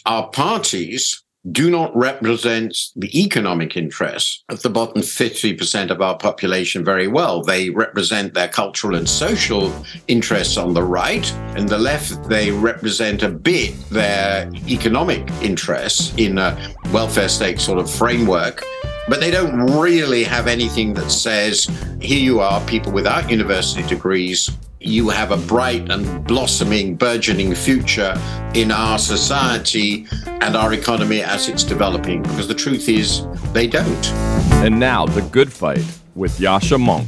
our parties do not represent the economic interests of the bottom 50% of our population very well. They represent their cultural and social interests on the right. And the left, they represent a bit their economic interests in a welfare state sort of framework. But they don't really have anything that says, here you are, people without university degrees, you have a bright and blossoming, burgeoning future in our society and our economy as it's developing. Because the truth is, they don't. And now, The Good Fight with Yascha Mounk.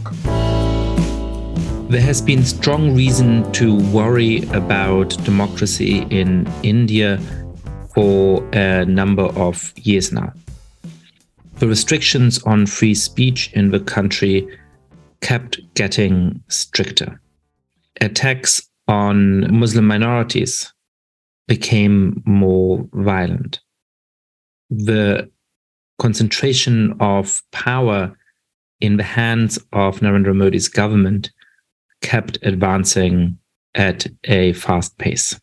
There has been strong reason to worry about democracy in India for a number of years now. The restrictions on free speech in the country kept getting stricter. Attacks on Muslim minorities became more violent. The concentration of power in the hands of Narendra Modi's government kept advancing at a fast pace.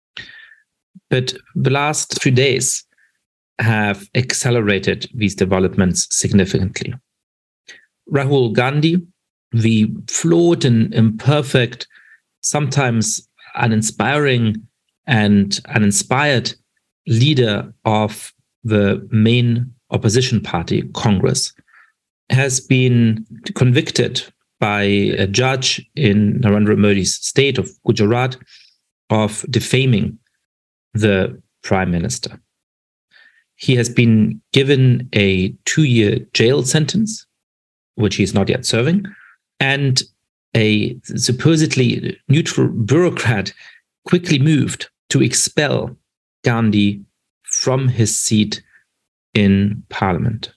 But the last few days have accelerated these developments significantly. Rahul Gandhi, the flawed and imperfect, sometimes uninspiring and uninspired leader of the main opposition party, Congress, has been convicted by a judge in Narendra Modi's state of Gujarat of defaming the prime minister. He has been given a 2-year jail sentence, which he is not yet serving, and a supposedly neutral bureaucrat quickly moved to expel Gandhi from his seat in parliament.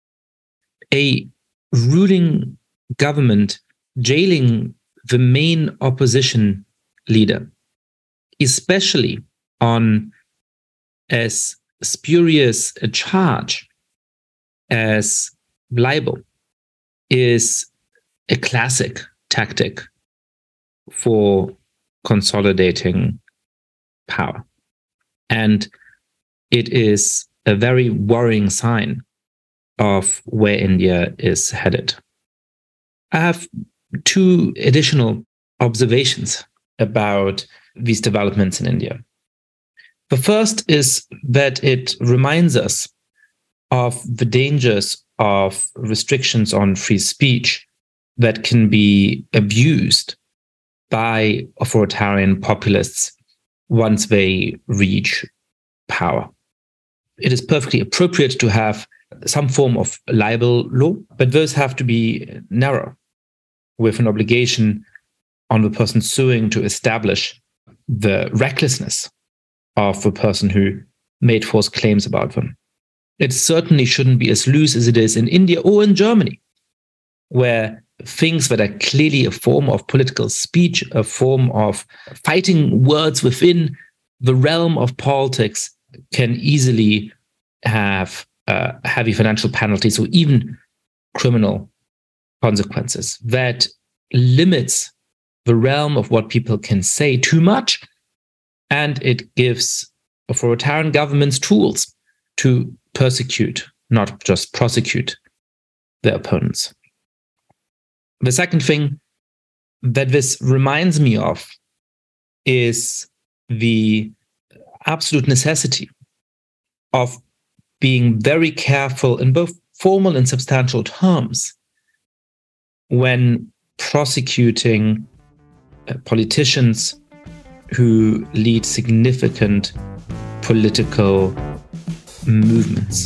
A ruling government jailing the main opposition leader, especially on as spurious a charge as libel, is a classic tactic for consolidating power. And it is a very worrying sign of where India is headed. I have 2 additional observations about these developments in India. The first is that it reminds us of the dangers of restrictions on free speech that can be abused by authoritarian populists once they reach power. It is perfectly appropriate to have some form of libel law, but those have to be narrow, with an obligation on the person suing to establish the recklessness of the person who made false claims about them. It certainly shouldn't be as loose as it is in India or in Germany, where things that are clearly a form of political speech, a form of fighting words within the realm of politics, can easily have heavy financial penalties or even criminal consequences. That limits the realm of what people can say too much, and it gives authoritarian governments tools to persecute, not just prosecute, their opponents. The second thing that this reminds me of is the absolute necessity of being very careful in both formal and substantial terms when prosecuting politicians who lead significant political movements.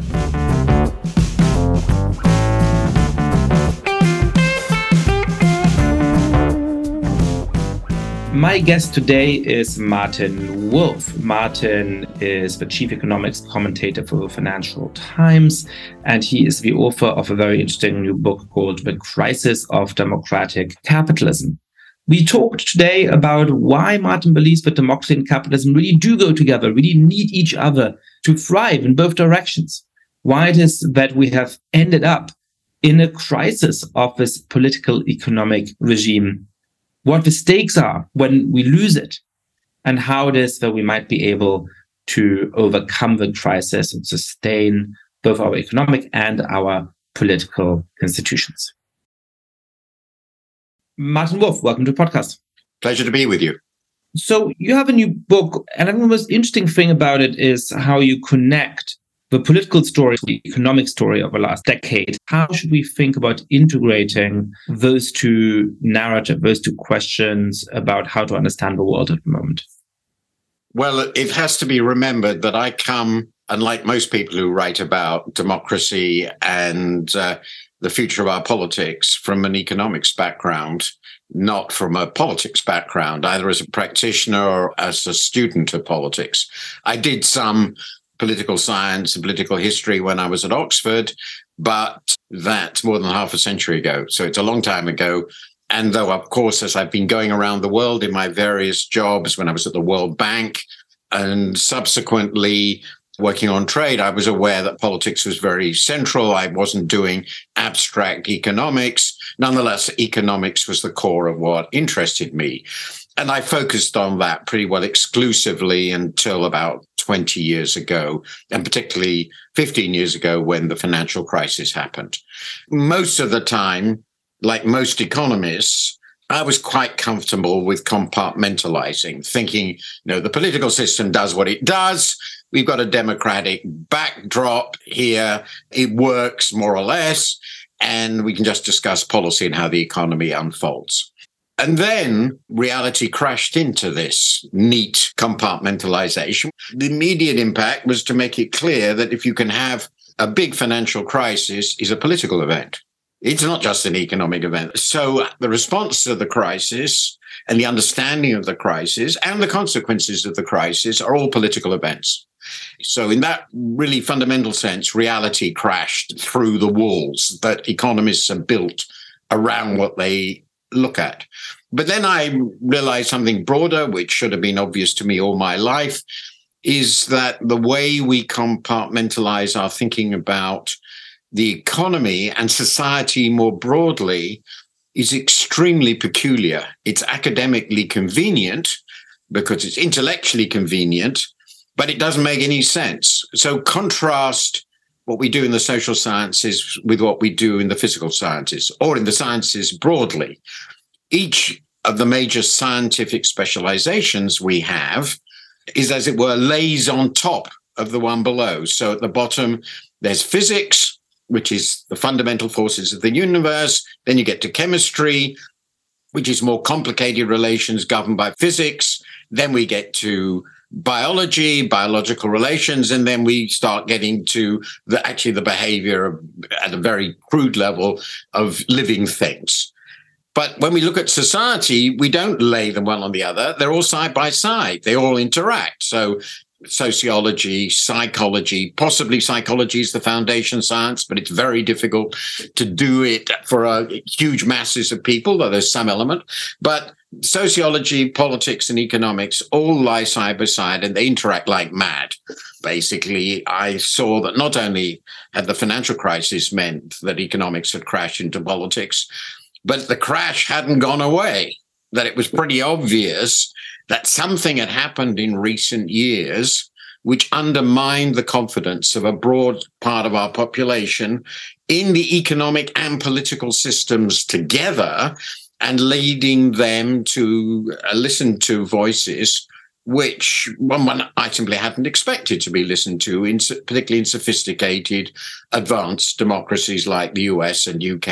My guest today is Martin Wolf. Martin is the chief economics commentator for the Financial Times, and he is the author of a very interesting new book called The Crisis of Democratic Capitalism. We talked today about why Martin believes that democracy and capitalism really do go together, really need each other to thrive in both directions. Why it is that we have ended up in a crisis of this political economic regime, what the stakes are when we lose it, and how it is that we might be able to overcome the crisis and sustain both our economic and our political institutions. Martin Wolf, welcome to the podcast. Pleasure to be with you. So you have a new book, and I think the most interesting thing about it is how you connect the political story to the economic story of the last decade. How should we think about integrating those two narratives, those two questions about how to understand the world at the moment? Well, it has to be remembered that I come, unlike most people who write about democracy and the future of our politics, from an economics background, not from a politics background, either as a practitioner or as a student of politics. I did some political science and political history when I was at Oxford, but that's more than half a century ago. So it's a long time ago. And though, of course, as I've been going around the world in my various jobs, when I was at the World Bank and subsequently working on trade, I was aware that politics was very central. I wasn't doing abstract economics. Nonetheless, economics was the core of what interested me. And I focused on that pretty well exclusively until about 20 years ago, and particularly 15 years ago when the financial crisis happened. Most of the time, like most economists, I was quite comfortable with compartmentalizing, thinking, the political system does what it does. We've got a democratic backdrop here. It works more or less, and we can just discuss policy and how the economy unfolds. And then reality crashed into this neat compartmentalization. The immediate impact was to make it clear that if you can have a big financial crisis is a political event. It's not just an economic event. So the response to the crisis and the understanding of the crisis and the consequences of the crisis are all political events. So in that really fundamental sense, reality crashed through the walls that economists have built around what they look at. But then I realized something broader, which should have been obvious to me all my life, is that the way we compartmentalize our thinking about the economy and society more broadly is extremely peculiar. It's academically convenient because it's intellectually convenient, but it doesn't make any sense. So contrast what we do in the social sciences with what we do in the physical sciences or in the sciences broadly. Each of the major scientific specializations we have is, as it were, lays on top of the one below. So at the bottom, there's physics, which is the fundamental forces of the universe. Then you get to chemistry, which is more complicated relations governed by physics. Then we get to biology, biological relations, and then we start getting to the behavior at a very crude level of living things. But when we look at society, we don't lay them one on the other. They're all side by side. They all interact. So sociology, psychology, possibly psychology is the foundation science, but it's very difficult to do it for huge masses of people, though there's some element. But sociology, politics, and economics all lie side by side, and they interact like mad. Basically, I saw that not only had the financial crisis meant that economics had crashed into politics, but the crash hadn't gone away, that it was pretty obvious that something had happened in recent years which undermined the confidence of a broad part of our population in the economic and political systems together, and leading them to listen to voices which one I simply hadn't expected to be listened to, particularly in sophisticated, advanced democracies like the US and UK.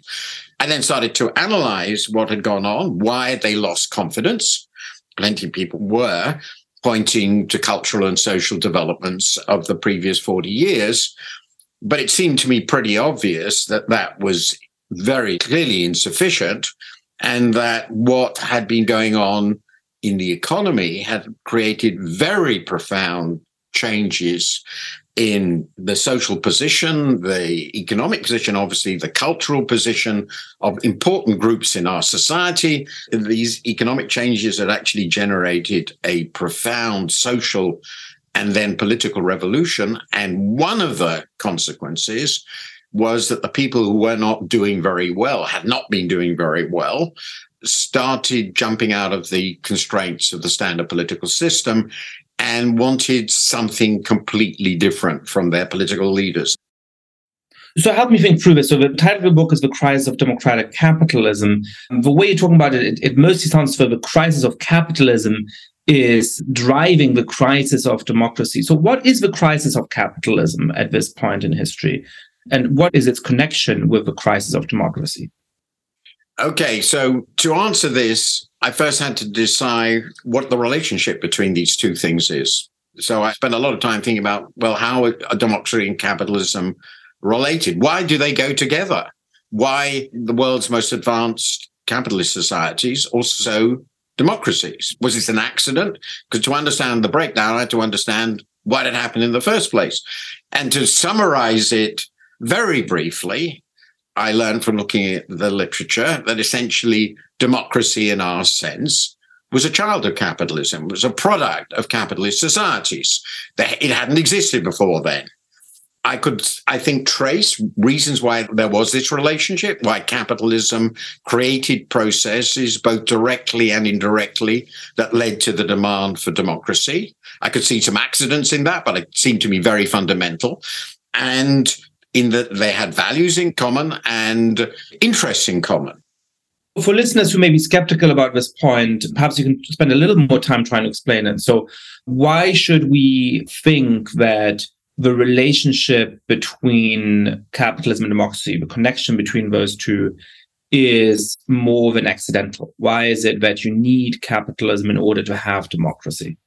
I then started to analyze what had gone on, why they lost confidence. Plenty of people were pointing to cultural and social developments of the previous 40 years. But it seemed to me pretty obvious that that was very clearly insufficient, and that what had been going on in the economy had created very profound changes in the social position, the economic position, obviously the cultural position of important groups in our society. These economic changes had actually generated a profound social and then political revolution. And one of the consequences was that the people who were not doing very well, had not been doing very well, started jumping out of the constraints of the standard political system and wanted something completely different from their political leaders. So help me think through this. So the title of the book is The Crisis of Democratic Capitalism. The way you're talking about it, it mostly sounds for the crisis of capitalism is driving the crisis of democracy. So what is the crisis of capitalism at this point in history? And what is its connection with the crisis of democracy? Okay, so to answer this, I first had to decide what the relationship between these two things is. So I spent a lot of time thinking about, well, how are democracy and capitalism related? Why do they go together? Why the world's most advanced capitalist societies also democracies? Was this an accident? Because to understand the breakdown, I had to understand what had happened in the first place. And to summarize it very briefly, I learned from looking at the literature that essentially democracy in our sense was a child of capitalism, was a product of capitalist societies. It hadn't existed before then. I could, I think, trace reasons why there was this relationship, why capitalism created processes both directly and indirectly that led to the demand for democracy. I could see some accidents in that, but it seemed to me very fundamental. And in that they had values in common and interests in common. For listeners who may be skeptical about this point, perhaps you can spend a little more time trying to explain it. So why should we think that the relationship between capitalism and democracy, the connection between those two, is more than accidental? Why is it that you need capitalism in order to have democracy?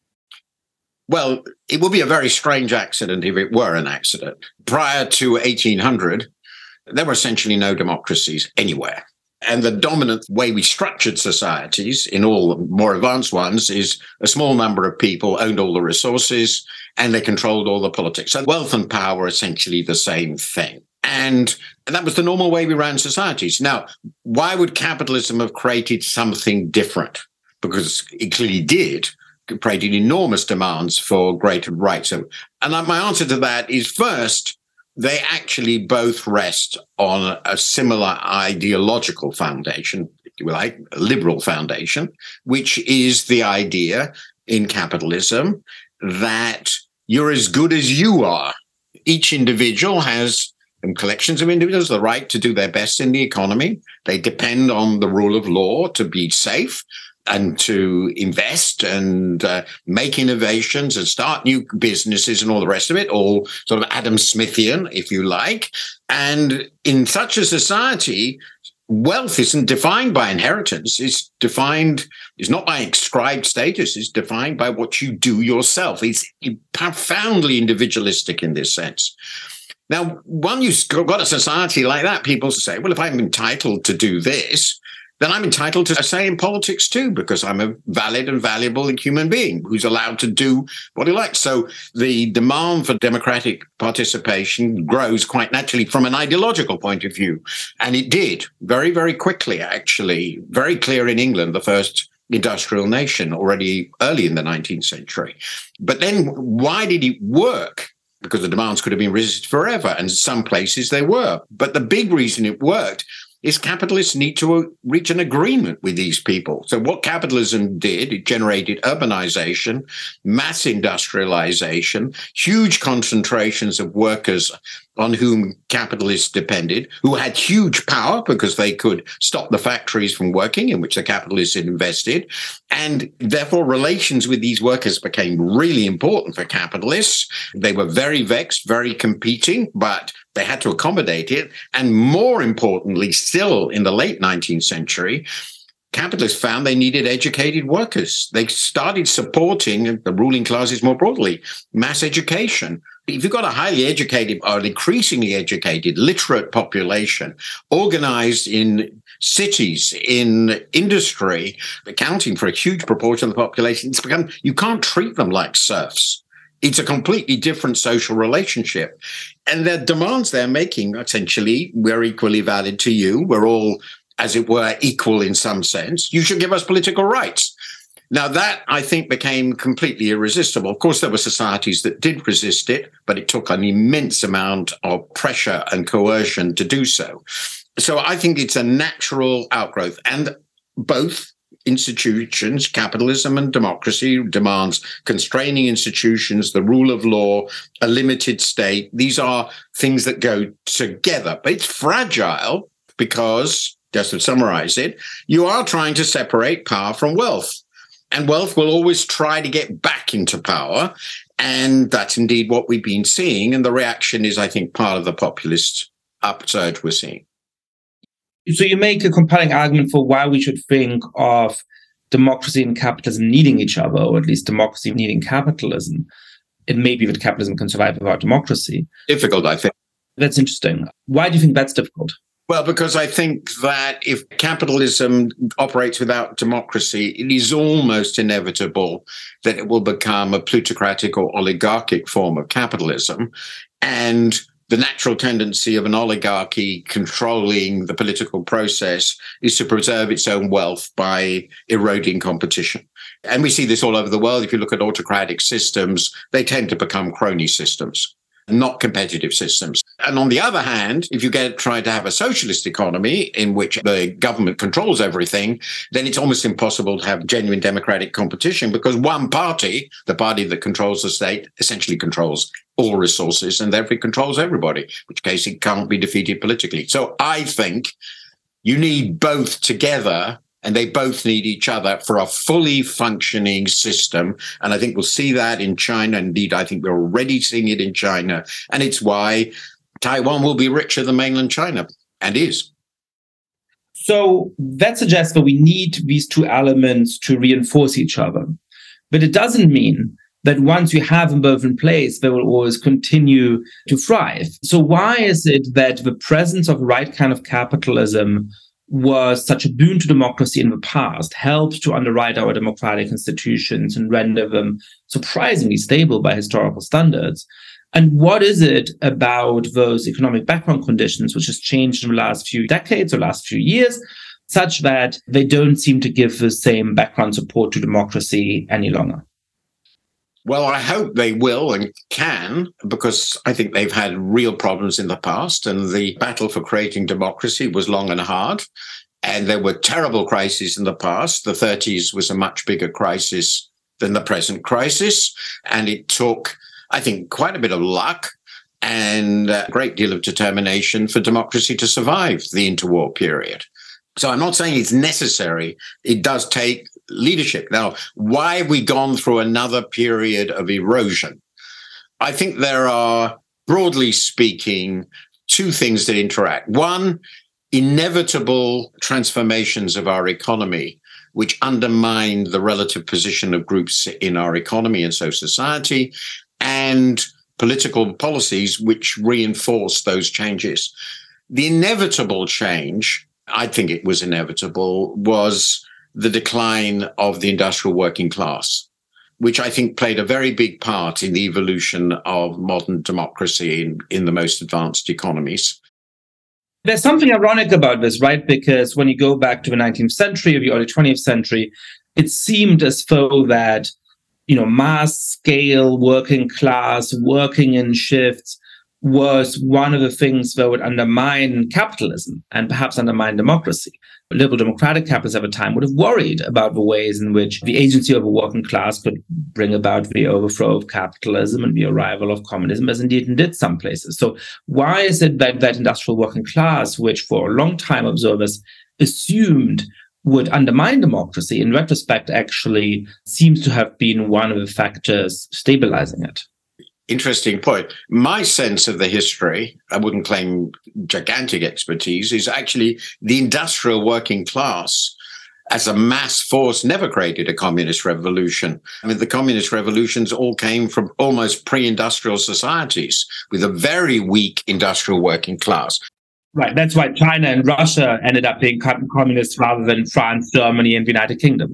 Well, it would be a very strange accident if it were an accident. Prior to 1800, there were essentially no democracies anywhere. And the dominant way we structured societies, in all the more advanced ones, is a small number of people owned all the resources and they controlled all the politics. So wealth and power are essentially the same thing. And that was the normal way we ran societies. Now, why would capitalism have created something different? Because it clearly did. Created enormous demands for greater rights. And my answer to that is, first, they actually both rest on a similar ideological foundation, if you like, a liberal foundation, which is the idea in capitalism that you're as good as you are. Each individual has, and collections of individuals, the right to do their best in the economy. They depend on the rule of law to be safe and to invest and make innovations and start new businesses and all the rest of it, all sort of Adam Smithian, if you like. And in such a society, wealth isn't defined by inheritance. It's not by ascribed status. It's defined by what you do yourself. It's profoundly individualistic in this sense. Now, when you've got a society like that, people say, well, if I'm entitled to do this, then I'm entitled to a say in politics too, because I'm a valid and valuable human being who's allowed to do what he likes. So the demand for democratic participation grows quite naturally from an ideological point of view. And it did very, very quickly, actually. Very clear in England, the first industrial nation, already early in the 19th century. But then why did it work? Because the demands could have been resisted forever, and in some places they were. But the big reason it worked is capitalists need to reach an agreement with these people. So what capitalism did, it generated urbanization, mass industrialization, huge concentrations of workers on whom capitalists depended, who had huge power because they could stop the factories from working in which the capitalists had invested. And therefore, relations with these workers became really important for capitalists. They were very vexed, very competing, but they had to accommodate it. And more importantly, still in the late 19th century, capitalists found they needed educated workers. They started supporting the ruling classes more broadly, mass education. If you've got a highly educated or an increasingly educated, literate population organized in cities, in industry, accounting for a huge proportion of the population, you can't treat them like serfs. It's a completely different social relationship. And the demands they're making, essentially, we're equally valid to you. We're all, as it were, equal in some sense. You should give us political rights. Now, that, I think, became completely irresistible. Of course, there were societies that did resist it, but it took an immense amount of pressure and coercion to do so. So I think it's a natural outgrowth. And both institutions, capitalism and democracy demands constraining institutions, the rule of law, a limited state. These are things that go together, but it's fragile because, just to summarize it, you are trying to separate power from wealth. And wealth will always try to get back into power. And that's indeed what we've been seeing. And the reaction is, I think, part of the populist upsurge we're seeing. So you make a compelling argument for why we should think of democracy and capitalism needing each other, or at least democracy needing capitalism. It may be that capitalism can survive without democracy. Difficult, I think. That's interesting. Why do you think that's difficult? Well, because I think that if capitalism operates without democracy, it is almost inevitable that it will become a plutocratic or oligarchic form of capitalism. And the natural tendency of an oligarchy controlling the political process is to preserve its own wealth by eroding competition. And we see this all over the world. If you look at autocratic systems, they tend to become crony systems, not competitive systems. And on the other hand, if you try to have a socialist economy in which the government controls everything, then it's almost impossible to have genuine democratic competition because one party, the party that controls the state, essentially controls all resources and therefore controls everybody, in which case it can't be defeated politically. So I think you need both together, and they both need each other for a fully functioning system. And I think we'll see that in China. Indeed, I think we're already seeing it in China. And it's why Taiwan will be richer than mainland China, and is. So that suggests that we need these two elements to reinforce each other. But it doesn't mean that once you have them both in place, they will always continue to thrive. So why is it that the presence of the right kind of capitalism was such a boon to democracy in the past, helped to underwrite our democratic institutions and render them surprisingly stable by historical standards? And what is it about those economic background conditions which has changed in the last few decades or last few years, such that they don't seem to give the same background support to democracy any longer? Well, I hope they will and can, because I think they've had real problems in the past, and the battle for creating democracy was long and hard. And there were terrible crises in the past. The 30s was a much bigger crisis than the present crisis. And it took, I think, quite a bit of luck and a great deal of determination for democracy to survive the interwar period. So I'm not saying it's necessary. It does take leadership. Now, why have we gone through another period of erosion? I think there are, broadly speaking, two things that interact. One, inevitable transformations of our economy, which undermine the relative position of groups in our economy and society, and political policies which reinforce those changes. The inevitable change, I think it was inevitable, was the decline of the industrial working class, which I think played a very big part in the evolution of modern democracy in the most advanced economies. There's something ironic about this, right? Because when you go back to the 19th century or the early 20th century, it seemed as though that, mass scale working class, working in shifts, was one of the things that would undermine capitalism and perhaps undermine democracy. Liberal democratic capitalists at the time would have worried about the ways in which the agency of a working class could bring about the overthrow of capitalism and the arrival of communism, as indeed it did some places. So why is it that industrial working class, which for a long time observers assumed would undermine democracy, in retrospect actually seems to have been one of the factors stabilizing it? Interesting point. My sense of the history, I wouldn't claim gigantic expertise, is actually the industrial working class as a mass force never created a communist revolution. I mean, the communist revolutions all came from almost pre-industrial societies with a very weak industrial working class. Right. That's why China and Russia ended up being communist rather than France, Germany, and the United Kingdom.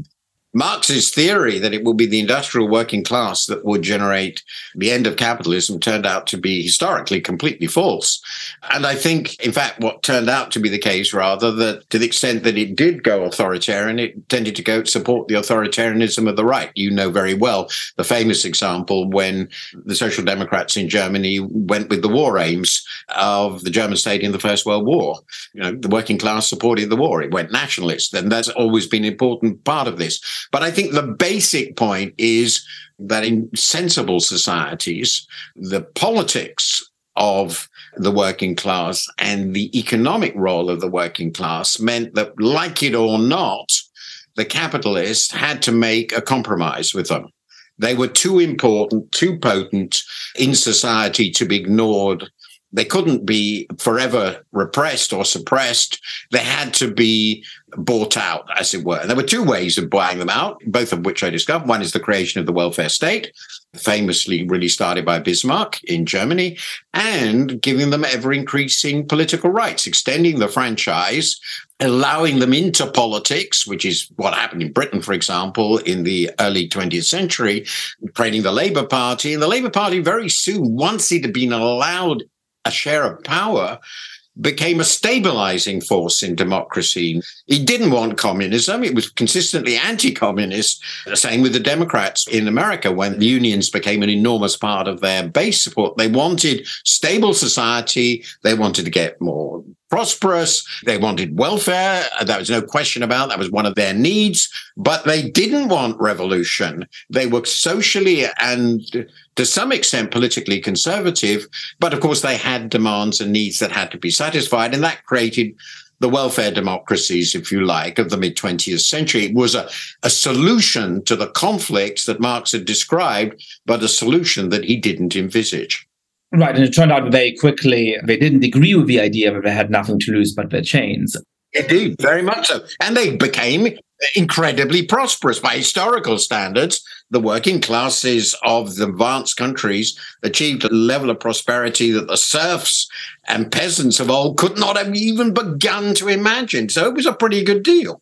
Marx's theory that it will be the industrial working class that would generate the end of capitalism turned out to be historically completely false. And I think, in fact, what turned out to be the case, rather, that to the extent that it did go authoritarian, it tended to go support the authoritarianism of the right. You know very well the famous example when the Social Democrats in Germany went with the war aims of the German state in the First World War. The working class supported the war. It went nationalist, and that's always been an important part of this. But I think the basic point is that in sensible societies, the politics of the working class and the economic role of the working class meant that, like it or not, the capitalists had to make a compromise with them. They were too important, too potent in society to be ignored. They couldn't be forever repressed or suppressed. They had to be bought out, as it were. And there were two ways of buying them out, both of which I discovered. One is the creation of the welfare state, famously really started by Bismarck in Germany, and giving them ever-increasing political rights, extending the franchise, allowing them into politics, which is what happened in Britain, for example, in the early 20th century, creating the Labour Party. And the Labour Party very soon, once it had been allowed a share of power, became a stabilizing force in democracy. It didn't want communism. It was consistently anti-communist. The same with the Democrats in America when the unions became an enormous part of their base support. They wanted stable society. They wanted to get more prosperous. They wanted welfare. There was no question about that was one of their needs. But they didn't want revolution. They were socially and to some extent politically conservative. But of course, they had demands and needs that had to be satisfied. And that created the welfare democracies, if you like, of the mid-20th century. It was a solution to the conflicts that Marx had described, but a solution that he didn't envisage. Right, and it turned out very quickly they didn't agree with the idea that they had nothing to lose but their chains. Indeed, very much so. And they became incredibly prosperous by historical standards. The working classes of the advanced countries achieved a level of prosperity that the serfs and peasants of old could not have even begun to imagine. So it was a pretty good deal.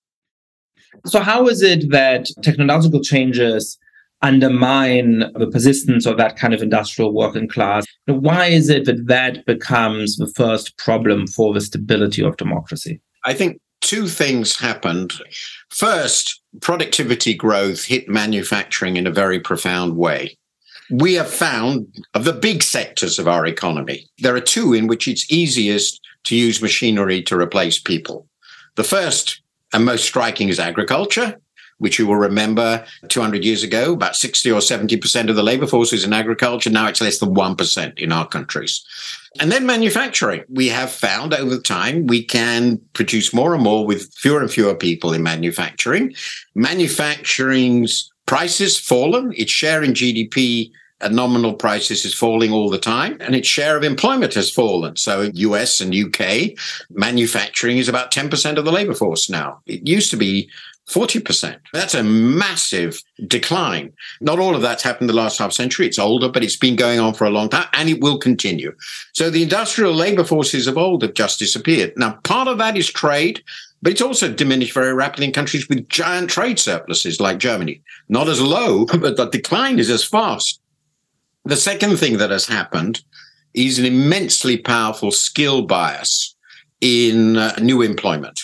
So how is it that technological changes undermine the persistence of that kind of industrial working class? Why is it that that becomes the first problem for the stability of democracy? I think two things happened. First, productivity growth hit manufacturing in a very profound way. We have found of the big sectors of our economy, there are two in which it's easiest to use machinery to replace people. The first and most striking is agriculture, which you will remember 200 years ago, about 60 or 70% of the labor force was in agriculture. Now it's less than 1% in our countries. And then manufacturing. We have found over time we can produce more and more with fewer and fewer people in manufacturing. Manufacturing's prices fallen. Its share in GDP at nominal prices is falling all the time, and its share of employment has fallen. So in US and UK, manufacturing is about 10% of the labor force now. It used to be 40%. That's a massive decline. Not all of that's happened in the last half century. It's older, but it's been going on for a long time, and it will continue. So the industrial labor forces of old have just disappeared. Now, part of that is trade, but it's also diminished very rapidly in countries with giant trade surpluses like Germany. Not as low, but the decline is as fast. The second thing that has happened is an immensely powerful skill bias in new employment.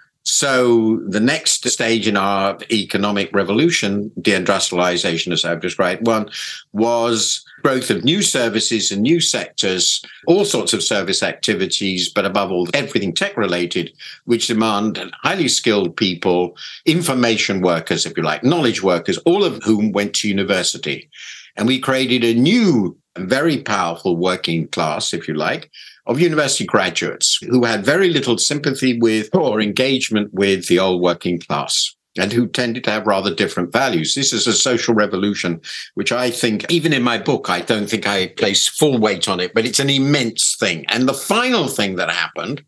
So the next stage in our economic revolution, deindustrialization, as I've described, one was growth of new services and new sectors, all sorts of service activities, but above all, everything tech-related, which demand highly skilled people, information workers, if you like, knowledge workers, all of whom went to university. And we created a new, very powerful working class, if you like, of university graduates who had very little sympathy with or engagement with the old working class and who tended to have rather different values. This is a social revolution, which I think, even in my book, I don't think I place full weight on it, but it's an immense thing. And the final thing that happened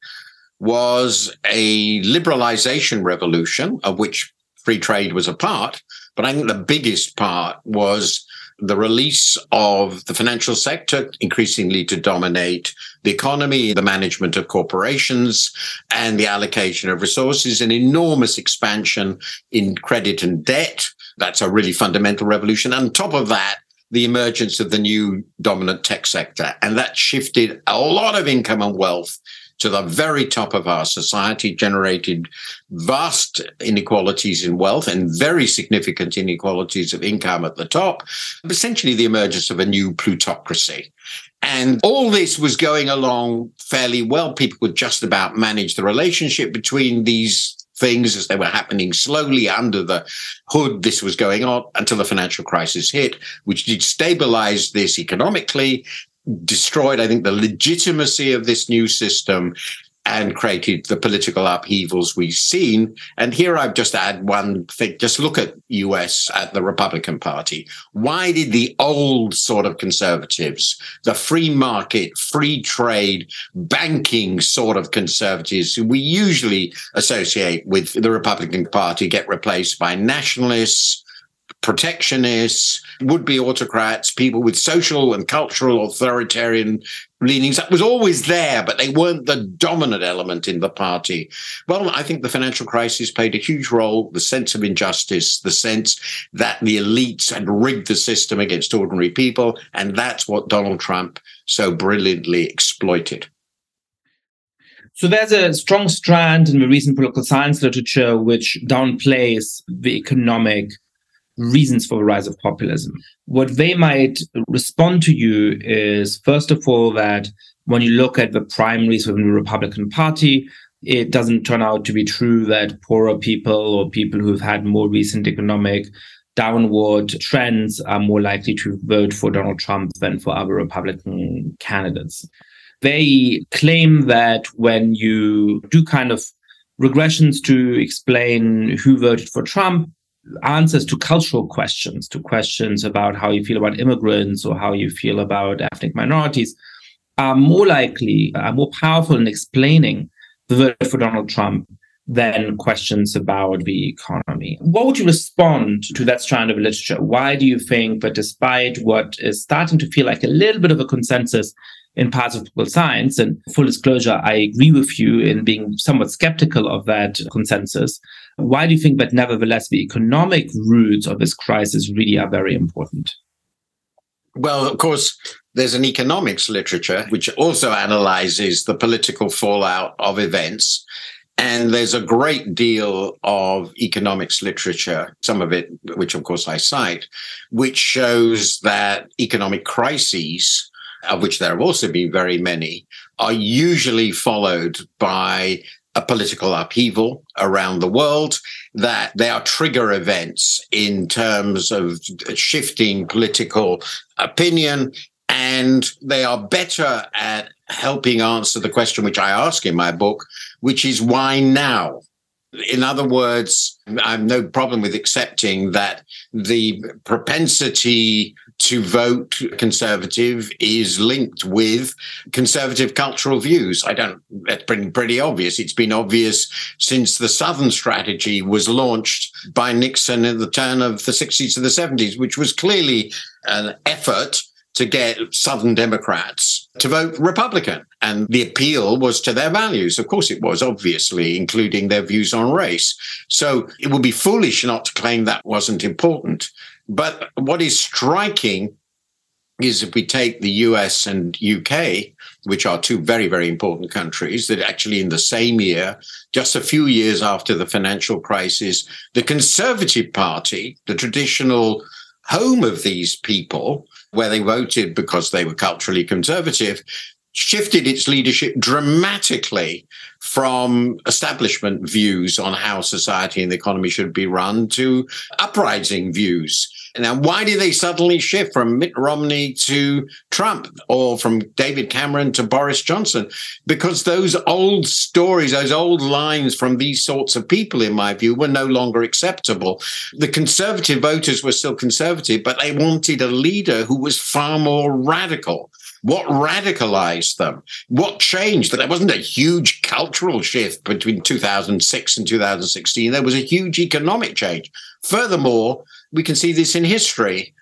was a liberalization revolution, of which free trade was a part. But I think the biggest part was the release of the financial sector increasingly to dominate the economy, the management of corporations, and the allocation of resources, an enormous expansion in credit and debt. That's a really fundamental revolution. And on top of that, the emergence of the new dominant tech sector. And that shifted a lot of income and wealth to the very top of our society, generated vast inequalities in wealth and very significant inequalities of income at the top, essentially the emergence of a new plutocracy. And all this was going along fairly well. People could just about manage the relationship between these things as they were happening slowly under the hood. This was going on until the financial crisis hit, which destabilized this economically, destroyed, I think, the legitimacy of this new system, and created the political upheavals we've seen. And here I've just add one thing. Just look at US, at the Republican Party. Why did the old sort of conservatives, the free market, free trade, banking sort of conservatives who we usually associate with the Republican Party, get replaced by nationalists, protectionists, would-be autocrats, people with social and cultural authoritarian leanings? That was always there, but they weren't the dominant element in the party. Well, I think the financial crisis played a huge role, the sense of injustice, the sense that the elites had rigged the system against ordinary people, and that's what Donald Trump so brilliantly exploited. So there's a strong strand in the recent political science literature which downplays the economic reasons for the rise of populism. What they might respond to you is, first of all, that when you look at the primaries within the Republican Party, it doesn't turn out to be true that poorer people or people who've had more recent economic downward trends are more likely to vote for Donald Trump than for other Republican candidates. They claim that when you do kind of regressions to explain who voted for Trump, answers to cultural questions, to questions about how you feel about immigrants or how you feel about ethnic minorities, are more likely, are more powerful in explaining the vote for Donald Trump than questions about the economy. What would you respond to that strand of literature? Why do you think that despite what is starting to feel like a little bit of a consensus in parts of political science, and full disclosure, I agree with you in being somewhat skeptical of that consensus, why do you think that nevertheless the economic roots of this crisis really are very important? Well, of course, there's an economics literature which also analyzes the political fallout of events. And there's a great deal of economics literature, some of it, which of course I cite, which shows that economic crises, of which there have also been very many, are usually followed by a political upheaval around the world, that they are trigger events in terms of shifting political opinion, and they are better at helping answer the question which I ask in my book, which is why now? In other words, I have no problem with accepting that the propensity to vote conservative is linked with conservative cultural views. That's pretty obvious. It's been obvious since the Southern strategy was launched by Nixon in the turn of the 60s to the 70s, which was clearly an effort to get Southern Democrats to vote Republican. And the appeal was to their values. Of course it was, obviously, including their views on race. So it would be foolish not to claim that wasn't important. But what is striking is if we take the US and UK, which are two very, very important countries, that actually in the same year, just a few years after the financial crisis, the Conservative Party, the traditional home of these people, where they voted because they were culturally conservative, shifted its leadership dramatically from establishment views on how society and the economy should be run to uprising views. Now, why did they suddenly shift from Mitt Romney to Trump, or from David Cameron to Boris Johnson? Because those old stories, those old lines from these sorts of people, in my view, were no longer acceptable. The conservative voters were still conservative, but they wanted a leader who was far more radical. What radicalized them? What changed? There wasn't a huge cultural shift between 2006 and 2016. There was a huge economic change. Furthermore, we can see this in history.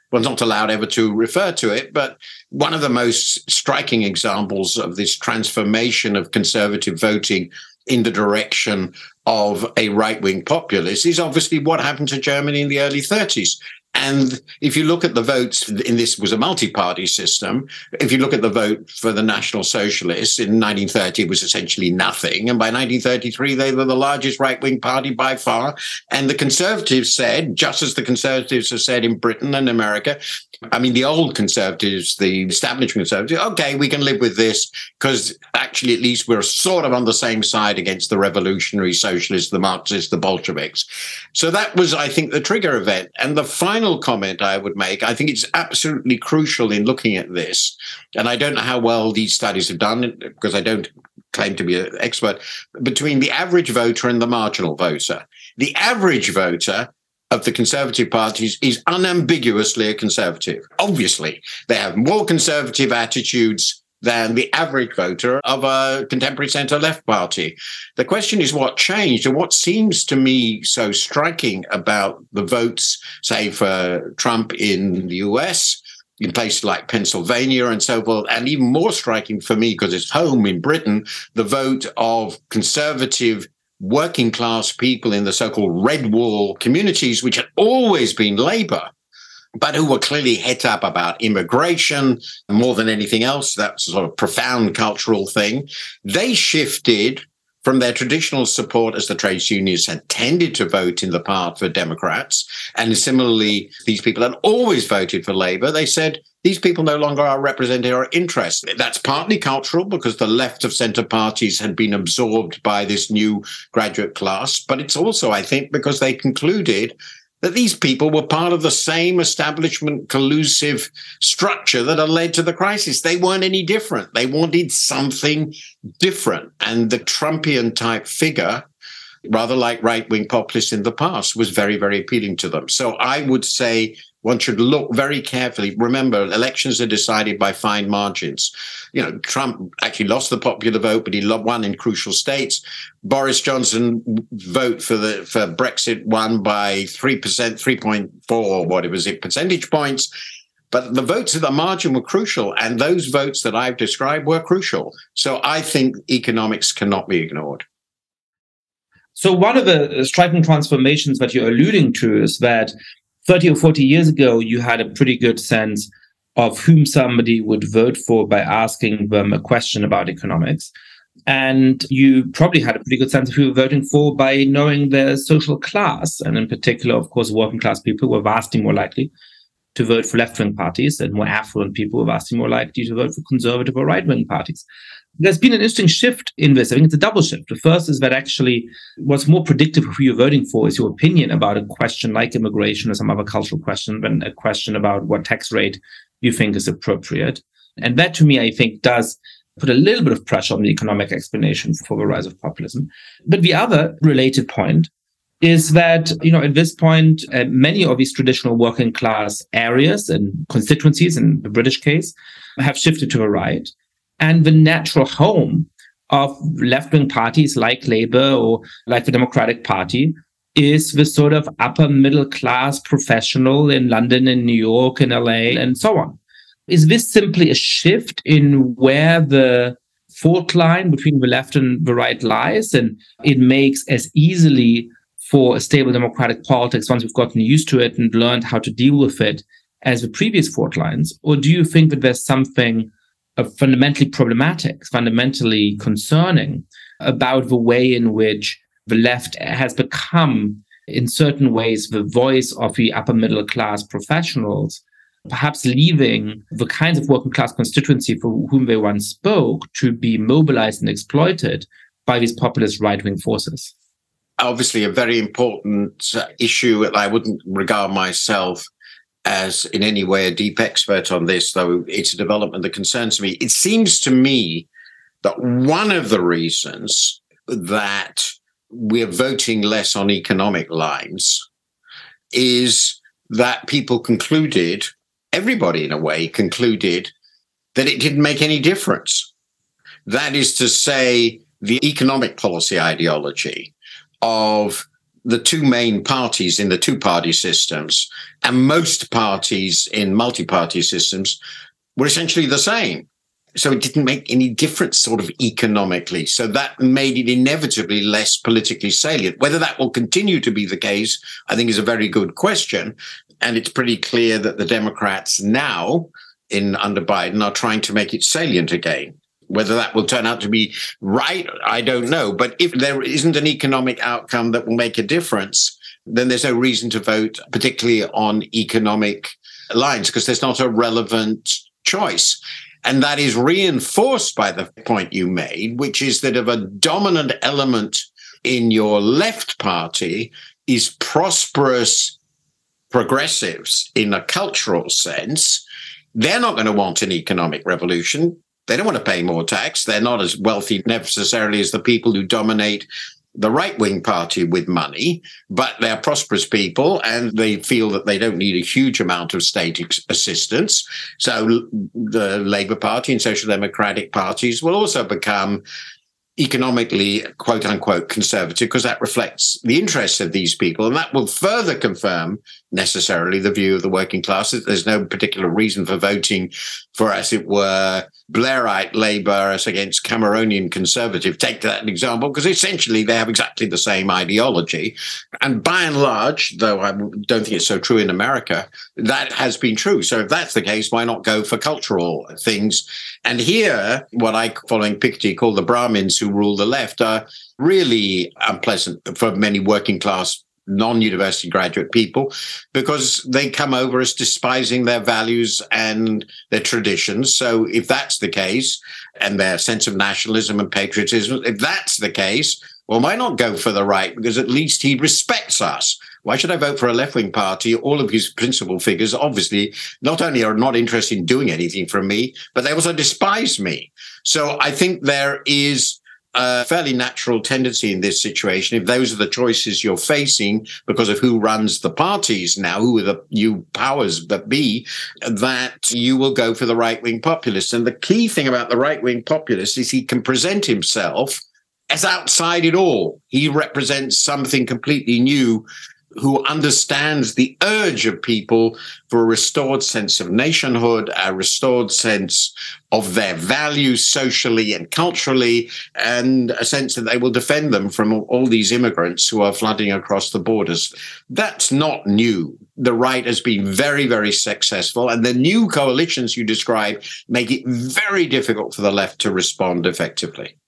was not allowed ever to refer to it. But one of the most striking examples of this transformation of conservative voting in the direction of a right-wing populist is obviously what happened to Germany in the early 30s. And if you look at the votes, and this was a multi-party system, if you look at the vote for the National Socialists in 1930, it was essentially nothing. And by 1933, they were the largest right-wing party by far. And the Conservatives said, just as the Conservatives have said in Britain and America, I mean, the old Conservatives, the establishment Conservatives, okay, we can live with this because actually at least we're sort of on the same side against the revolutionary socialists, the Marxists, the Bolsheviks. So that was, I think, the trigger event. And the final comment I would make, I think it's absolutely crucial in looking at this, and I don't know how well these studies have done because I don't claim to be an expert, between the average voter and the marginal voter. The average voter of the conservative parties is unambiguously a conservative. Obviously, they have more conservative attitudes than the average voter of a contemporary centre-left party. The question is what changed, and what seems to me so striking about the votes, say, for Trump in the US, in places like Pennsylvania and so forth, and even more striking for me, because it's home in Britain, the vote of conservative working class people in the so-called Red Wall communities, which had always been Labour, but who were clearly het up about immigration more than anything else. That's a sort of profound cultural thing. They shifted from their traditional support as the trade unions had tended to vote in the past for Democrats. And similarly, these people had always voted for Labour. They said, these people no longer are representing our interests. That's partly cultural because the left of centre parties had been absorbed by this new graduate class. But it's also, I think, because they concluded that these people were part of the same establishment collusive structure that had led to the crisis. They weren't any different. They wanted something different. And the Trumpian type figure, rather like right-wing populists in the past, was very, very appealing to them. So I would say one should look very carefully. Remember, elections are decided by fine margins. You know, Trump actually lost the popular vote, but he won in crucial states. Boris Johnson vote for Brexit won by 3%, 3.4, whatever was it, percentage points. But the votes at the margin were crucial, and those votes that I've described were crucial. So I think economics cannot be ignored. So one of the striking transformations that you're alluding to is that 30 or 40 years ago, you had a pretty good sense of whom somebody would vote for by asking them a question about economics. And you probably had a pretty good sense of who you were voting for by knowing their social class. And in particular, of course, working class people were vastly more likely to vote for left-wing parties, and more affluent people were vastly more likely to vote for conservative or right-wing parties. There's been an interesting shift in this. I think it's a double shift. The first is that actually what's more predictive of who you're voting for is your opinion about a question like immigration or some other cultural question than a question about what tax rate you think is appropriate. And that, to me, I think does put a little bit of pressure on the economic explanation for the rise of populism. But the other related point is that, at this point, many of these traditional working class areas and constituencies, in the British case, have shifted to the right. And the natural home of left-wing parties like Labour or like the Democratic Party is the sort of upper middle class professional in London and New York and LA and so on. Is this simply a shift in where the fault line between the left and the right lies, and it makes as easily for a stable democratic politics once we've gotten used to it and learned how to deal with it as the previous fault lines? Or do you think that there's something fundamentally problematic, fundamentally concerning about the way in which the left has become, in certain ways, the voice of the upper middle class professionals, perhaps leaving the kinds of working class constituency for whom they once spoke to be mobilized and exploited by these populist right-wing forces? Obviously, a very important issue, and I wouldn't regard myself as in any way a deep expert on this, though it's a development that concerns me. It seems to me that one of the reasons that we're voting less on economic lines is that people concluded, everybody in a way concluded, that it didn't make any difference. That is to say, the economic policy ideology of the two main parties in the two-party systems and most parties in multi-party systems were essentially the same. So it didn't make any difference sort of economically. So that made it inevitably less politically salient. Whether that will continue to be the case, I think is a very good question. And it's pretty clear that the Democrats now under Biden are trying to make it salient again. Whether that will turn out to be right, I don't know. But if there isn't an economic outcome that will make a difference, then there's no reason to vote, particularly on economic lines, because there's not a relevant choice. And that is reinforced by the point you made, which is that if a dominant element in your left party is prosperous progressives in a cultural sense, they're not going to want an economic revolution. They don't want to pay more tax. They're not as wealthy necessarily as the people who dominate the right-wing party with money, but they're prosperous people and they feel that they don't need a huge amount of state assistance. So the Labour Party and Social Democratic parties will also become economically, quote unquote, conservative, because that reflects the interests of these people. And that will further confirm necessarily the view of the working class that there's no particular reason for voting for, as it were, Blairite Labour as against Cameronian Conservative. Take that example, because essentially they have exactly the same ideology. And by and large, though I don't think it's so true in America, that has been true. So if that's the case, why not go for cultural things? And here, what I, following Piketty, call the Brahmins who rule the left are really unpleasant for many working class non-university graduate people, because they come over as despising their values and their traditions. So if that's the case, and their sense of nationalism and patriotism, if that's the case, well, why not go for the right? Because at least he respects us. Why should I vote for a left-wing party? All of his principal figures obviously not only are not interested in doing anything for me, but they also despise me. So I think there is a fairly natural tendency in this situation, if those are the choices you're facing because of who runs the parties now, who are the new powers that be, that you will go for the right-wing populist. And the key thing about the right-wing populist is he can present himself as outside it all. He represents something completely new, who understands the urge of people for a restored sense of nationhood, a restored sense of their values socially and culturally, and a sense that they will defend them from all these immigrants who are flooding across the borders. That's not new. The right has been very, very successful, and the new coalitions you describe make it very difficult for the left to respond effectively.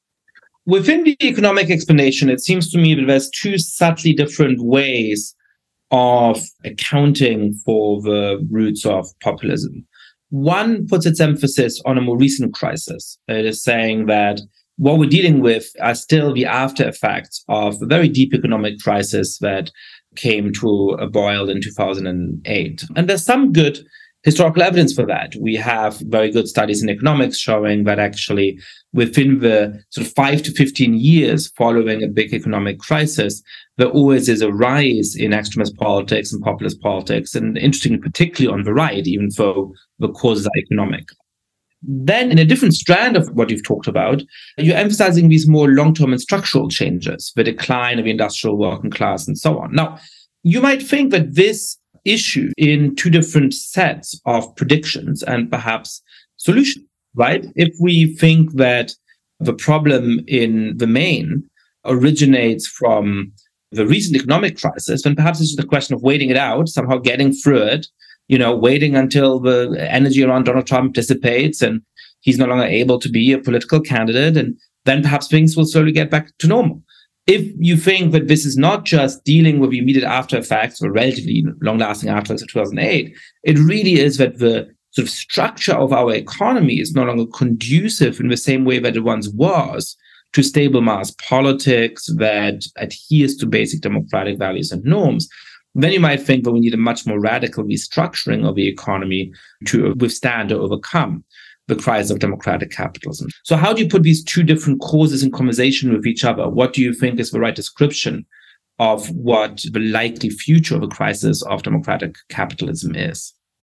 Within the economic explanation, it seems to me that there's two subtly different ways of accounting for the roots of populism. One puts its emphasis on a more recent crisis. It is saying that what we're dealing with are still the after effects of a very deep economic crisis that came to a boil in 2008. And there's some good historical evidence for that. We have very good studies in economics showing that actually within the sort of 5 to 15 years following a big economic crisis, there always is a rise in extremist politics and populist politics, and interestingly, particularly on the right, even though the causes are economic. Then in a different strand of what you've talked about, you're emphasizing these more long-term and structural changes, the decline of the industrial working class and so on. Now, you might think that this issue in two different sets of predictions and perhaps solutions, right? If we think that the problem in the main originates from the recent economic crisis, then perhaps it's just a question of waiting it out, somehow getting through it, waiting until the energy around Donald Trump dissipates and he's no longer able to be a political candidate, and then perhaps things will slowly get back to normal. If you think that this is not just dealing with the immediate after effects or relatively long-lasting after effects of 2008, it really is that the sort of structure of our economy is no longer conducive in the same way that it once was to stable mass politics that adheres to basic democratic values and norms. Then you might think that we need a much more radical restructuring of the economy to withstand or overcome the crisis of democratic capitalism. So how do you put these two different causes in conversation with each other? What do you think is the right description of what the likely future of a crisis of democratic capitalism is?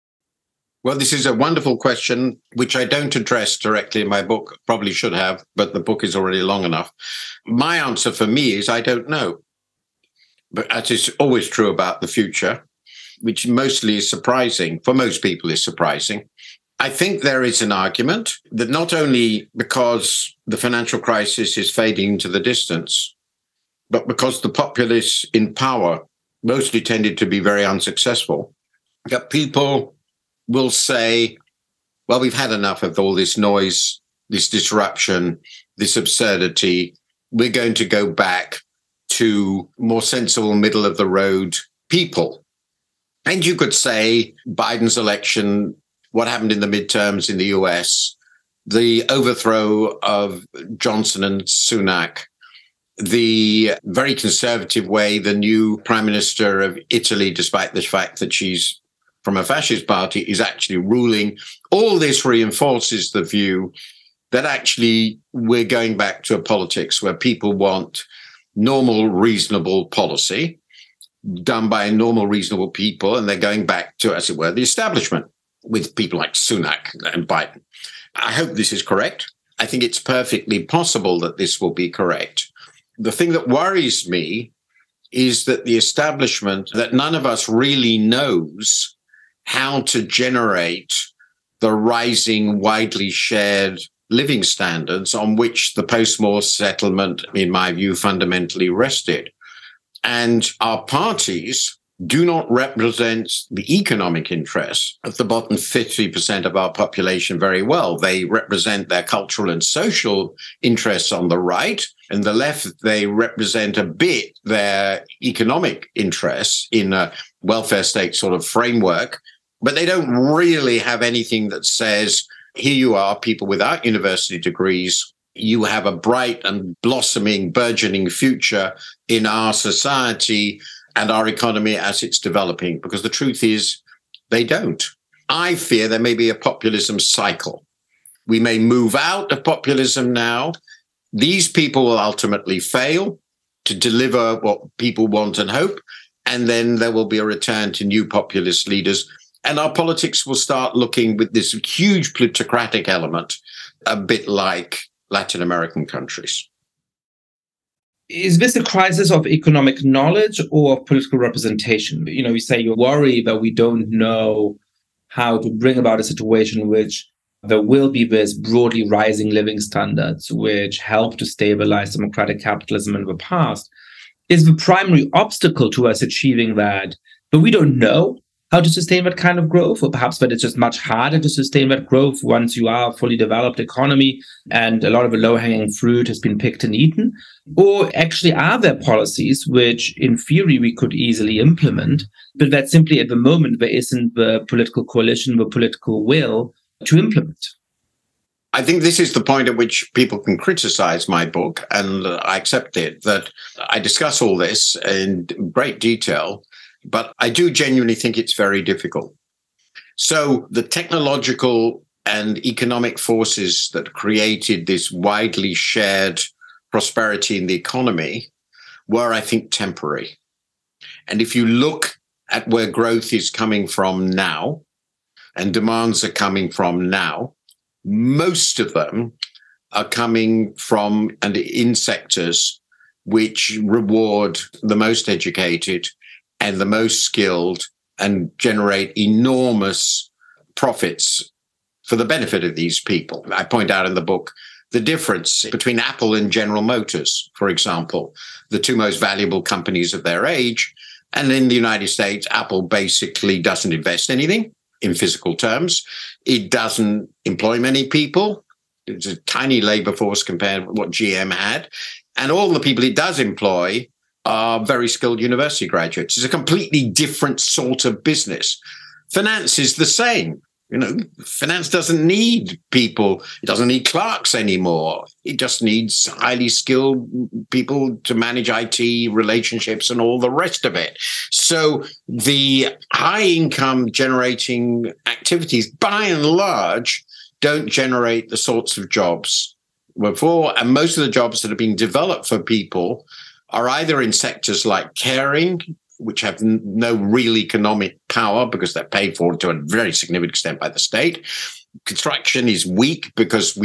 Well, this is a wonderful question, which I don't address directly in my book. Probably should have, but the book is already long enough. My answer for me is I don't know. But as is always true about the future, which mostly is surprising, for most people is surprising, I think there is an argument that not only because the financial crisis is fading into the distance, but because the populists in power mostly tended to be very unsuccessful, that people will say, well, we've had enough of all this noise, this disruption, this absurdity. We're going to go back to more sensible, middle of the road people. And you could say Biden's election, what happened in the midterms in the US, the overthrow of Johnson and Sunak, the very conservative way the new prime minister of Italy, despite the fact that she's from a fascist party, is actually ruling. All this reinforces the view that actually we're going back to a politics where people want normal, reasonable policy done by normal, reasonable people, and they're going back to, as it were, the establishment with people like Sunak and Biden. I hope this is correct. I think it's perfectly possible that this will be correct. The thing that worries me is that the establishment, that none of us really knows how to generate the rising, widely shared living standards on which the post-war settlement, in my view, fundamentally rested. And our parties do not represent the economic interests of the bottom 50% of our population very well. They represent their cultural and social interests on the right. And the left, they represent a bit their economic interests in a welfare state sort of framework. But they don't really have anything that says, here you are, people without university degrees. You have a bright and blossoming, burgeoning future in our society and our economy as it's developing, because the truth is they don't. I fear there may be a populism cycle. We may move out of populism now. These people will ultimately fail to deliver what people want and hope, and then there will be a return to new populist leaders. And our politics will start looking with this huge plutocratic element, a bit like Latin American countries. Is this a crisis of economic knowledge or of political representation? You say you worry that we don't know how to bring about a situation in which there will be this broadly rising living standards which help to stabilize democratic capitalism in the past. Is the primary obstacle to us achieving that, but we don't know how to sustain that kind of growth, or perhaps that it's just much harder to sustain that growth once you are a fully developed economy and a lot of the low-hanging fruit has been picked and eaten? Or actually are there policies which in theory we could easily implement, but that simply at the moment there isn't the political coalition, the political will to implement? I think this is the point at which people can criticize my book, and I accept it, that I discuss all this in great detail. But I do genuinely think it's very difficult. So the technological and economic forces that created this widely shared prosperity in the economy were, I think, temporary. And if you look at where growth is coming from now and demands are coming from now, most of them are coming from and in sectors which reward the most educated and the most skilled and generate enormous profits for the benefit of these people. I point out in the book the difference between Apple and General Motors, for example, the two most valuable companies of their age. And in the United States, Apple basically doesn't invest anything in physical terms. It doesn't employ many people. It's a tiny labor force compared with what GM had. And all the people it does employ are very skilled university graduates. It's a completely different sort of business. Finance is the same. Finance doesn't need people. It doesn't need clerks anymore. It just needs highly skilled people to manage IT, relationships, and all the rest of it. So the high income generating activities, by and large, don't generate the sorts of jobs before. And most of the jobs that have been developed for people are either in sectors like caring, which have no real economic power because they're paid for to a very significant extent by the state. Construction is weak because we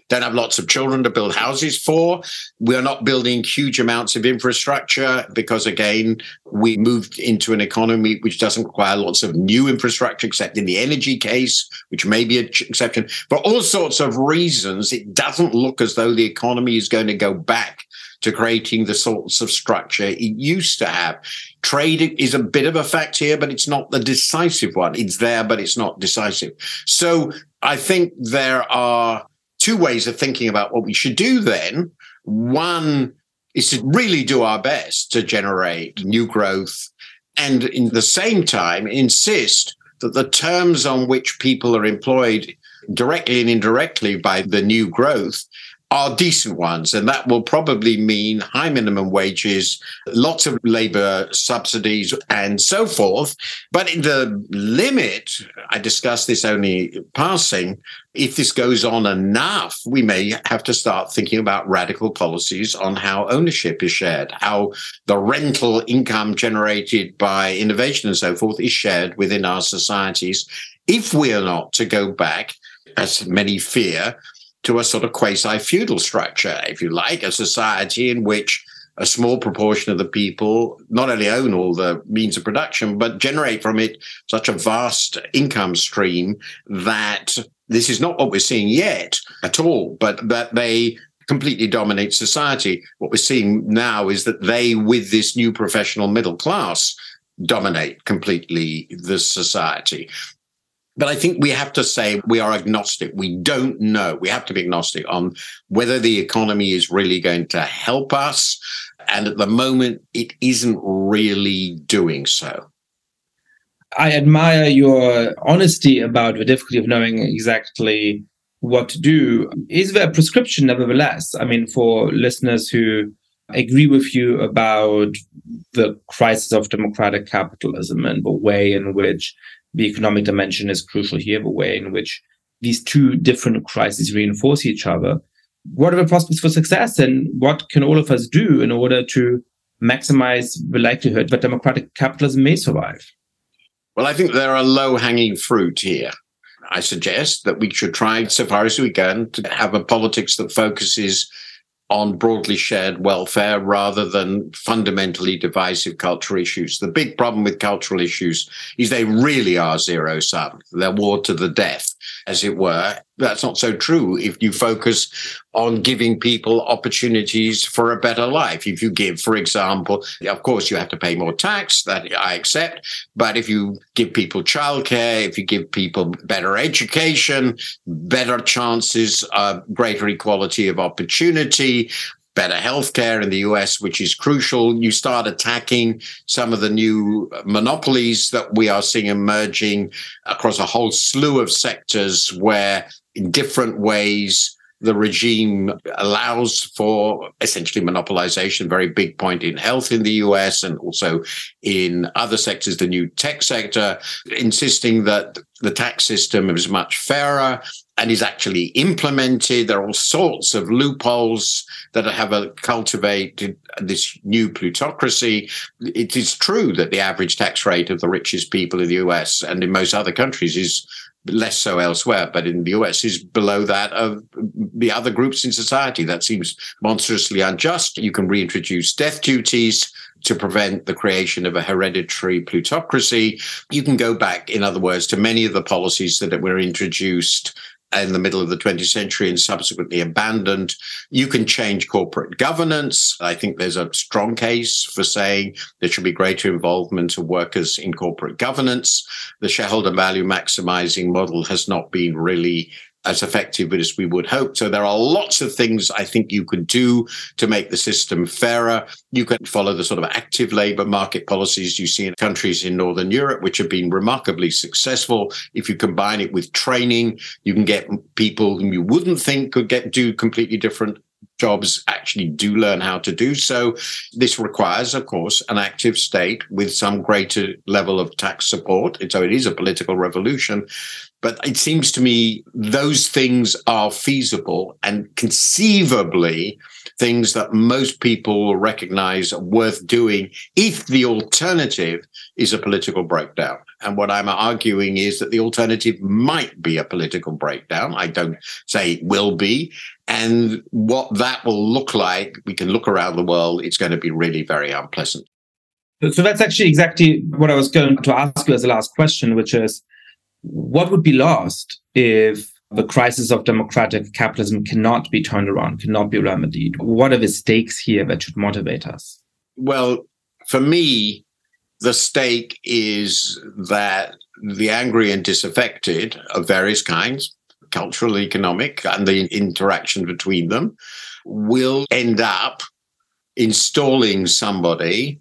don't have lots of children to build houses for. We're not building huge amounts of infrastructure because, again, we moved into an economy which doesn't require lots of new infrastructure, except in the energy case, which may be an exception. For all sorts of reasons, it doesn't look as though the economy is going to go back to creating the sorts of structure it used to have. Trade is a bit of a fact here, but it's not the decisive one. It's there, but it's not decisive. So I think there are two ways of thinking about what we should do then. One is to really do our best to generate new growth and in the same time insist that the terms on which people are employed directly and indirectly by the new growth are decent ones. And that will probably mean high minimum wages, lots of labor subsidies, and so forth. But in the limit, I discussed this only passing, if this goes on enough, we may have to start thinking about radical policies on how ownership is shared, how the rental income generated by innovation and so forth is shared within our societies, if we are not to go back, as many fear, to a sort of quasi-feudal structure, if you like, a society in which a small proportion of the people not only own all the means of production, but generate from it such a vast income stream that this is not what we're seeing yet at all, but that they completely dominate society. What we're seeing now is that they, with this new professional middle class, dominate completely the society. But I think we have to say we are agnostic. We don't know. We have to be agnostic on whether the economy is really going to help us. And at the moment, it isn't really doing so. I admire your honesty about the difficulty of knowing exactly what to do. Is there a prescription, nevertheless? I mean, for listeners who agree with you about the crisis of democratic capitalism and the way in which the economic dimension is crucial here, the way in which these two different crises reinforce each other. What are the prospects for success, and what can all of us do in order to maximize the likelihood that democratic capitalism may survive? Well, I think there are low-hanging fruit here. I suggest that we should try, so far as we can, to have a politics that focuses on broadly shared welfare rather than fundamentally divisive cultural issues. The big problem with cultural issues is they really are zero-sum. They're war to the death, as it were. That's not so true if you focus on giving people opportunities for a better life. If you give, for example, of course, you have to pay more tax, that I accept, but if you give people childcare, if you give people better education, better chances of greater equality of opportunity, better healthcare in the US, which is crucial, you start attacking some of the new monopolies that we are seeing emerging across a whole slew of sectors where in different ways the regime allows for essentially monopolization, very big point in health in the US and also in other sectors, the new tech sector, insisting that the tax system is much fairer and is actually implemented. There are all sorts of loopholes that have cultivated this new plutocracy. It is true that the average tax rate of the richest people in the US and in most other countries is less so elsewhere, but in the US is below that of the other groups in society. That seems monstrously unjust. You can reintroduce death duties to prevent the creation of a hereditary plutocracy. You can go back, in other words, to many of the policies that were introduced in the middle of the 20th century and subsequently abandoned. You can change corporate governance. I think there's a strong case for saying there should be greater involvement of workers in corporate governance. The shareholder value maximizing model has not been really as effective as we would hope. So there are lots of things I think you could do to make the system fairer. You can follow the sort of active labor market policies you see in countries in Northern Europe, which have been remarkably successful. If you combine it with training, you can get people whom you wouldn't think could do completely different jobs actually do learn how to do so. This requires, of course, an active state with some greater level of tax support. So it is a political revolution. But it seems to me those things are feasible and conceivably things that most people will recognize are worth doing if the alternative is a political breakdown. And what I'm arguing is that the alternative might be a political breakdown. I don't say it will be. And what that will look like, we can look around the world, it's going to be really very unpleasant. So that's actually exactly what I was going to ask you as the last question, which is, what would be lost if the crisis of democratic capitalism cannot be turned around, cannot be remedied? What are the stakes here that should motivate us? Well, for me, the stake is that the angry and disaffected of various kinds, cultural, economic, and the interaction between them, will end up installing somebody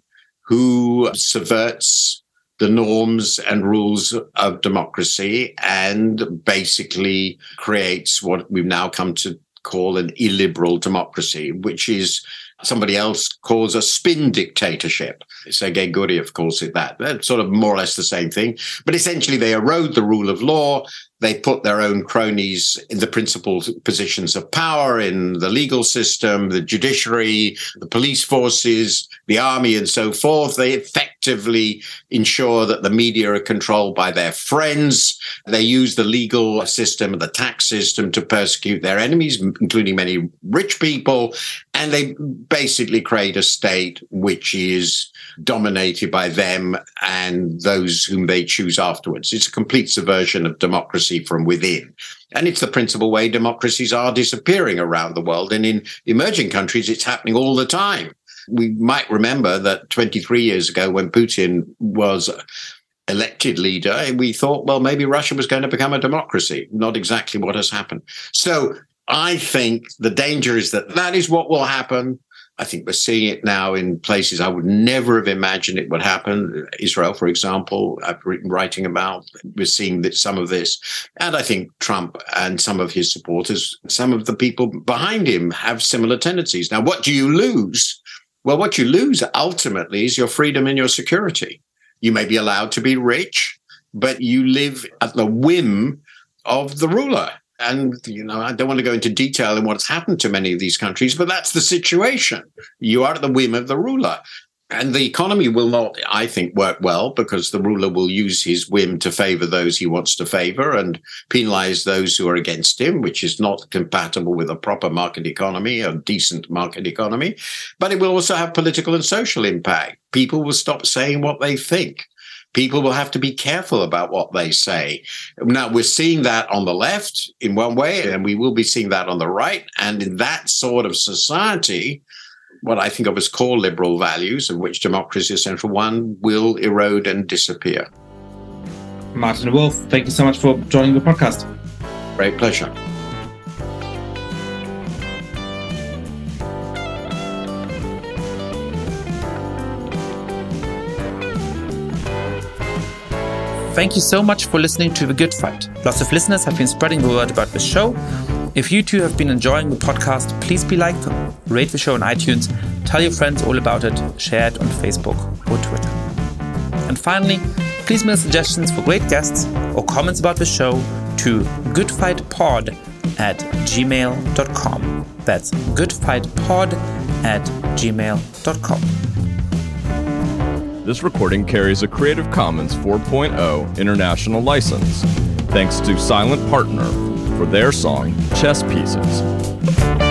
who subverts the norms and rules of democracy and basically creates what we've now come to call an illiberal democracy, which is somebody else calls a spin dictatorship. Sergei Gurdjieff calls it that. They're sort of more or less the same thing. But essentially, they erode the rule of law. They put their own cronies in the principal positions of power in the legal system, the judiciary, the police forces, the army, and so forth. They effectively ensure that the media are controlled by their friends. They use the legal system and the tax system to persecute their enemies, including many rich people. And they basically create a state which is dominated by them and those whom they choose afterwards. It's a complete subversion of democracy from within. And it's the principal way democracies are disappearing around the world. And in emerging countries, it's happening all the time. We might remember that 23 years ago, when Putin was elected leader, we thought, well, maybe Russia was going to become a democracy. Not exactly what has happened. So I think the danger is that that is what will happen. I think we're seeing it now in places I would never have imagined it would happen. Israel, for example, I've written writing about. We're seeing that some of this. And I think Trump and some of his supporters, some of the people behind him have similar tendencies. Now, what do you lose? Well, what you lose ultimately is your freedom and your security. You may be allowed to be rich, but you live at the whim of the ruler. And, I don't want to go into detail in what's happened to many of these countries, but that's the situation. You are at the whim of the ruler. And the economy will not, I think, work well because the ruler will use his whim to favor those he wants to favor and penalize those who are against him, which is not compatible with a proper market economy, a decent market economy. But it will also have political and social impact. People will stop saying what they think. People will have to be careful about what they say. Now, we're seeing that on the left in one way, and we will be seeing that on the right. And in that sort of society, what I think of as core liberal values, of which democracy is central one, will erode and disappear. Martin Wolf, thank you so much for joining the podcast. Great pleasure. Thank you so much for listening to The Good Fight. Lots of listeners have been spreading the word about the show. If you too have been enjoying the podcast, please like, rate the show on iTunes, tell your friends all about it, share it on Facebook or Twitter. And finally, please mail suggestions for great guests or comments about the show to goodfightpod@gmail.com. That's goodfightpod@gmail.com. This recording carries a Creative Commons 4.0 international license. Thanks to Silent Partner for their song, Chess Pieces.